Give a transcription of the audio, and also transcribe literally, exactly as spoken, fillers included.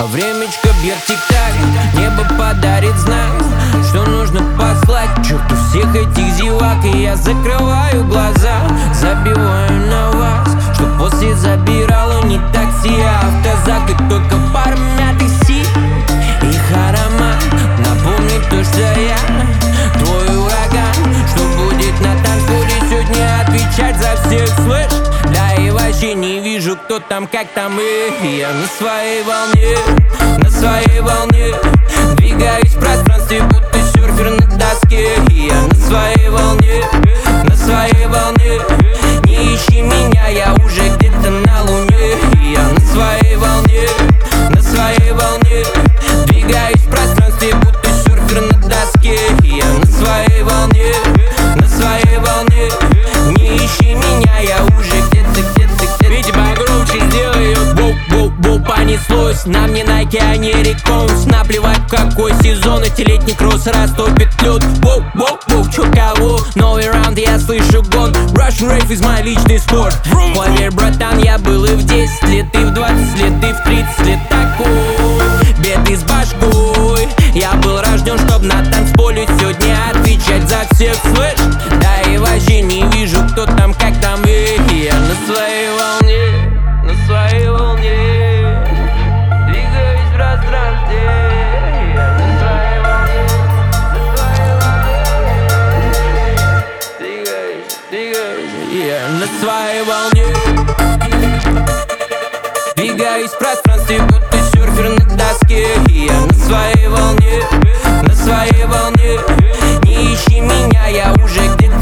Времечко бьет тик-так, небо подарит знак, что нужно послать черту всех этих зевак. И я закрываю глаза, забиваю на вас, что после забирало не такси, а автозак. И только пара мятых сил, их аромат напомнит то, что я твой ураган, что будет на танцполе сегодня отвечать за всех, слышь? Да и вообще не вижу, кто там, как там, и я на своей волне, на своей волне двигаюсь в пространстве, будто серфер на доске. И я на своей волне, на своей волне. Не ищи меня, я уже где-то на луне. И я на своей волне, на своей волне двигаюсь в пространстве, будто серфер на доске. И я на своей волне, на своей волне. Не ищи меня, я уже где-то, где-то, где-то. Види погромче, сделай ее боу-боу-боу. Понеслось, на мне Nike, а не Реконс. Наплевать в какой сезон, эти летний кросс растопит лед. Воу-воу-воу, чё кого? Новый раунд, я слышу гон. Russian Rave из мой личный спорт. Поверь, братан, я был и в десять лет, и в двадцать лет, и в тридцать лет такой беды с башкой. Я был рожден, чтоб на танцполе сегодня отвечать за всех, слышь? Да и вообще не вижу, кто там, как там, и я на своей волне, на своей волне двигаюсь в пространстве. Я на своей волне, на своей волне двигаюсь, двигаюсь. Я на своей волне двигаюсь в пространстве, будто серфер на доске. И я на своей волне, на своей волне. Не ищи меня, я уже где-то